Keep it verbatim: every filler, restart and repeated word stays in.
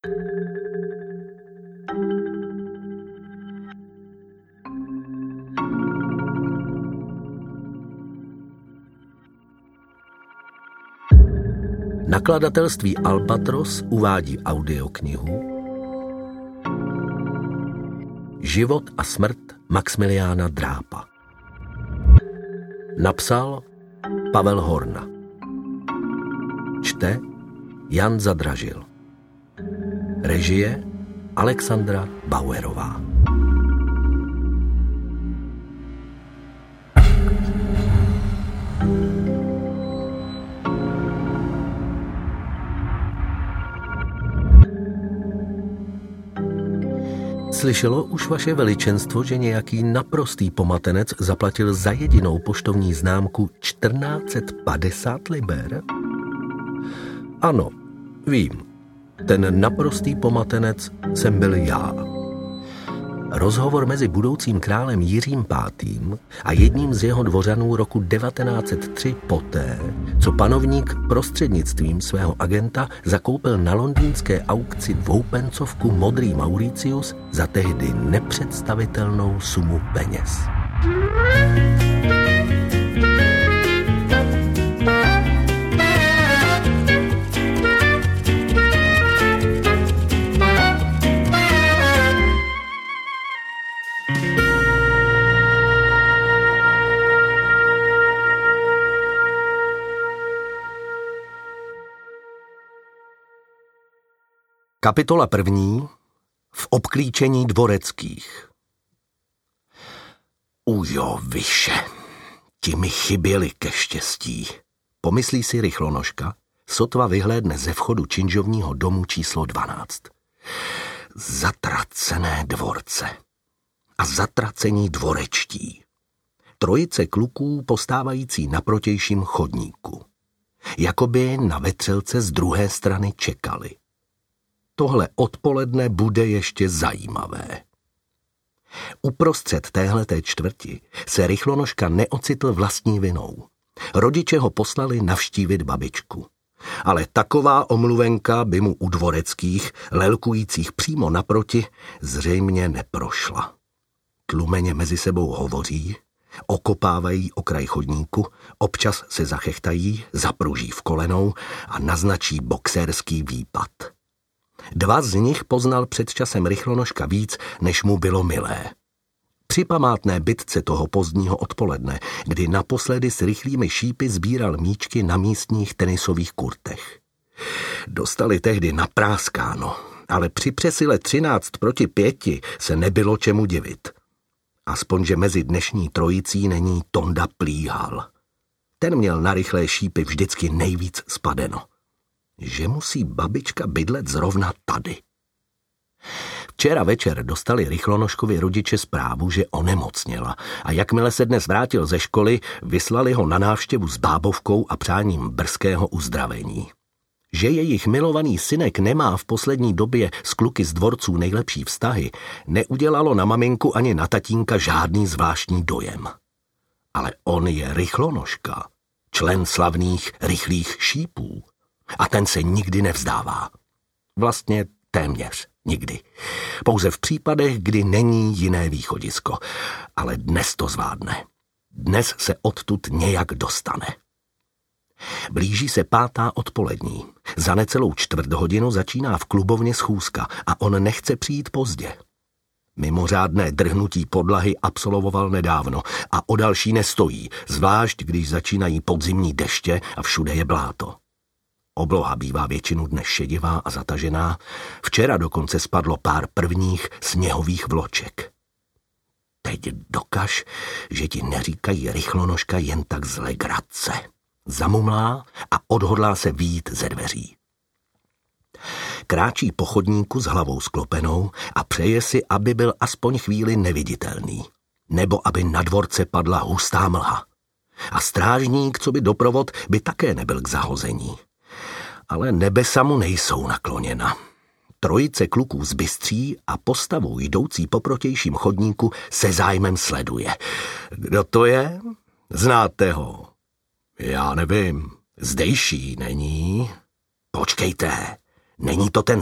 Nakladatelství Albatros uvádí audioknihu Život a smrt Maxmiliána Drápa. Napsal Pavel Horna. Čte Jan Zadražil. Režie Alexandra Bauerová. Slyšelo už vaše veličenstvo, že nějaký naprostý pomatenec zaplatil za jedinou poštovní známku čtrnáct set padesát liber? Ano, vím. Ten naprostý pomatenec jsem byl já. Rozhovor mezi budoucím králem Jiřím pátým a jedním z jeho dvořanů roku devatenáct set tři poté, co panovník prostřednictvím svého agenta zakoupil na londýnské aukci dvoupencovku modrý Mauricius za tehdy nepředstavitelnou sumu peněz. Kapitola první. V obklíčení dvoreckých. Ujo, vyše, ti mi chyběli ke štěstí, pomyslí si rychlonožka, sotva vyhlédne ze vchodu činžovního domu číslo dvanáct. Zatracené dvorce a zatracení dvorečtí. Trojice kluků postávající na protějším chodníku. Jakoby na vetřelce z druhé strany čekali. Tohle odpoledne bude ještě zajímavé. Uprostřed téhleté čtvrti se rychlonožka neocitl vlastní vinou. Rodiče ho poslali navštívit babičku. Ale taková omluvenka by mu u dvoreckých, lelkujících přímo naproti, zřejmě neprošla. Tlumeně mezi sebou hovoří, okopávají okraj chodníku, občas se zachechtají, zapruží v kolenou a naznačí boxerský výpad. Dva z nich poznal před časem rychlonožka víc, než mu bylo milé. Při památné bitce toho pozdního odpoledne, kdy naposledy s rychlými šípy sbíral míčky na místních tenisových kurtech. Dostali tehdy napráskáno, ale při přesile třináct proti pěti se nebylo čemu divit. Aspoň, že mezi dnešní trojicí není Tonda Plíhal. Ten měl na rychlé šípy vždycky nejvíc spadeno. Že musí babička bydlet zrovna tady. Včera večer dostali rychlonožkovi rodiče zprávu, že onemocněla a jakmile se dnes vrátil ze školy, vyslali ho na návštěvu s bábovkou a přáním brzkého uzdravení. Že jejich milovaný synek nemá v poslední době s kluky z dvorců nejlepší vztahy, neudělalo na maminku ani na tatínka žádný zvláštní dojem. Ale on je rychlonožka, člen slavných rychlých šípů. A ten se nikdy nevzdává. Vlastně téměř nikdy. Pouze v případech, kdy není jiné východisko. Ale dnes to zvládne. Dnes se odtud nějak dostane. Blíží se pátá odpolední. Za necelou čtvrt hodinu začíná v klubovně schůzka a on nechce přijít pozdě. Mimořádné drhnutí podlahy absolvoval nedávno a o další nestojí, zvlášť když začínají podzimní deště a všude je bláto. Obloha bývá většinu dne šedivá a zatažená, včera dokonce spadlo pár prvních sněhových vloček. Teď dokaž, že ti neříkají rychlonožka jen tak z legrace. Zamumlá a odhodlá se vyjít ze dveří. Kráčí po chodníku s hlavou sklopenou a přeje si, aby byl aspoň chvíli neviditelný, nebo aby na dvorce padla hustá mlha. A strážník, co by doprovod, by také nebyl k zahození. Ale nebesa mu nejsou nakloněna. Trojice kluků zbystří a postavou jdoucí po protějším chodníku se zájmem sleduje. Kdo to je? Znáte ho? Já nevím. Zdejší není. Počkejte, není to ten